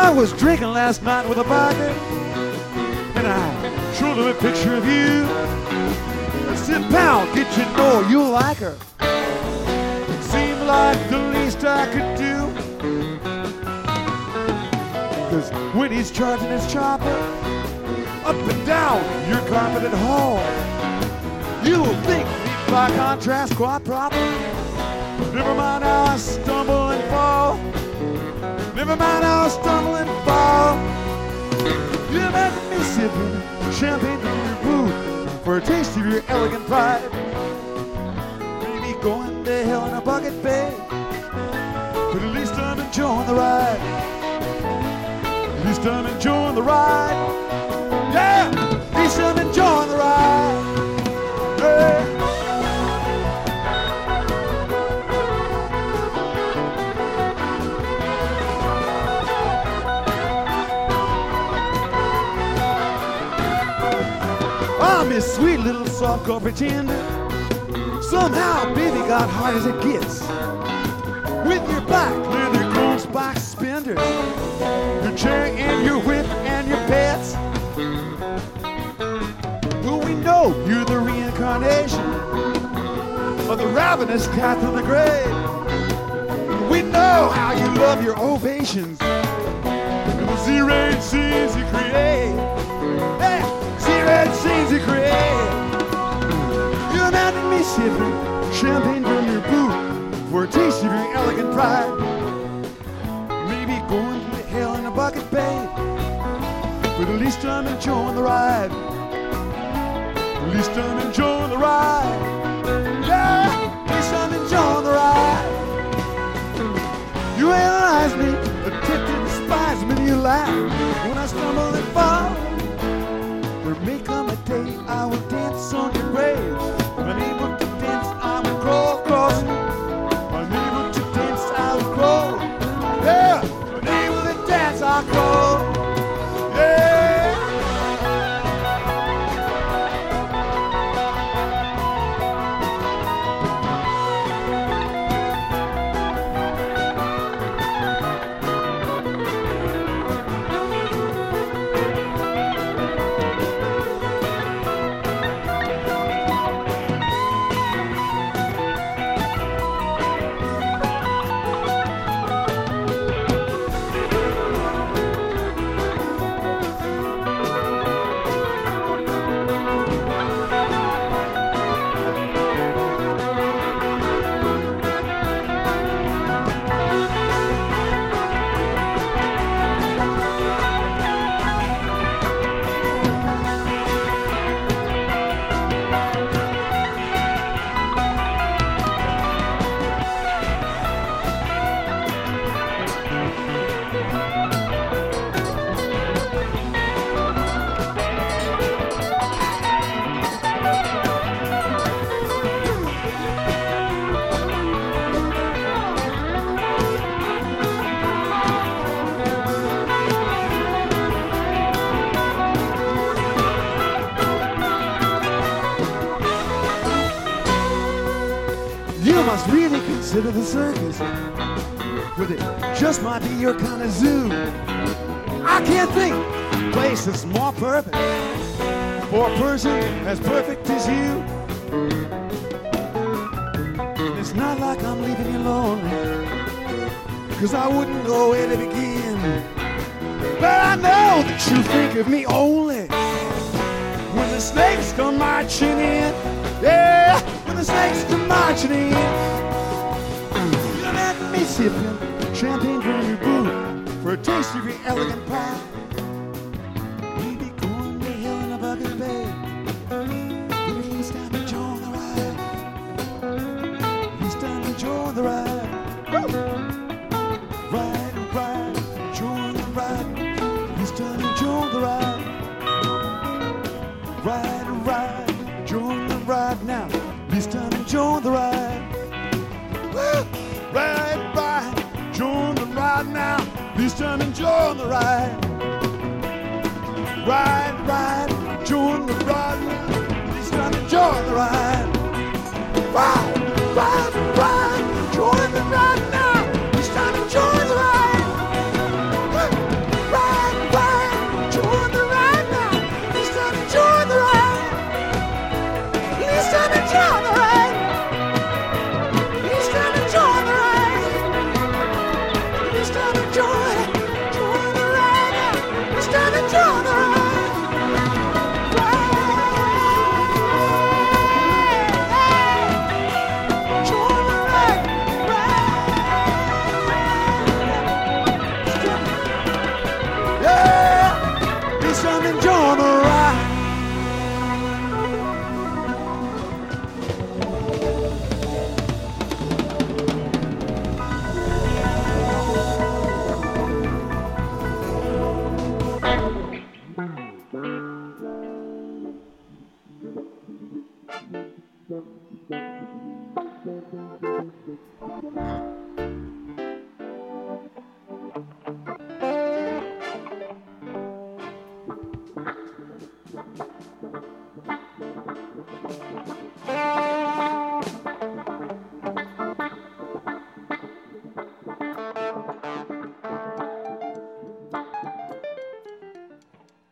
I was drinking last night with a biker, and I showed him a picture of you. I said, pal, get to know you'll like her. It seemed like the least I could do. Cause when he's charging his chopper up and down your carpeted hall, you'll think by contrast quite proper. Never mind how I stumble and fall. Never mind how I stumble and fall. You met me sipping champagne from your booth for a taste of your elegant pride. Maybe going to hell in a bucket bed, but at least I'm enjoying the ride. At least I'm enjoying the ride. Yeah, at least I'm enjoying the ride. Hey. I'm his sweet little soft-core pretender. Somehow, baby, got hard as it gets. With your black leather gold spike suspenders, your chair and your whip and your pets. Well, we know you're the reincarnation of the ravenous cat from the grave. We know how you love your ovations and the Z-rated scenes you create. Hey, Z-rated scenes you create. You imagine me sipping champagne from your boot for a taste of your elegant pride. Maybe going to hell in a bucket babe, but at least I'm enjoying the ride. At least I'm enjoying the ride. Yeah, at least I'm enjoying the ride. You analyze me, attempt to despise me, you laugh when I stumble and fall. There may come a day I will dance on your grave. Unable to dance, I will crawl across. Unable to dance, I will crawl. Yeah, unable to dance, I'll crawl. Yeah. Must really consider the circus, but it just might be your kind of zoo. I can't think of a place that's more perfect for a person as perfect as you. And it's not like I'm leaving you lonely, cause I wouldn't know where to begin. But I know that you think of me only when the snakes come marching in. Yeah, when the snakes come marching in. You let me sipping champagne from your boot for a taste of your elegant pride. Maybe going to hell in a bucket babe, but at least I'm enjoying the ride. At least I'm enjoying the ride. Ride, ride, enjoying the ride. At least I'm enjoying the ride. Ride, ride, enjoying the ride now. At least I'm enjoying the ride. Ride, ride, enjoying the ride now. At least I'm enjoying the ride. Ride, ride, enjoying the ride now. At least I'm enjoying the ride. Ride, ride, ride, enjoying the ride now. At least I'm enjoying the ride.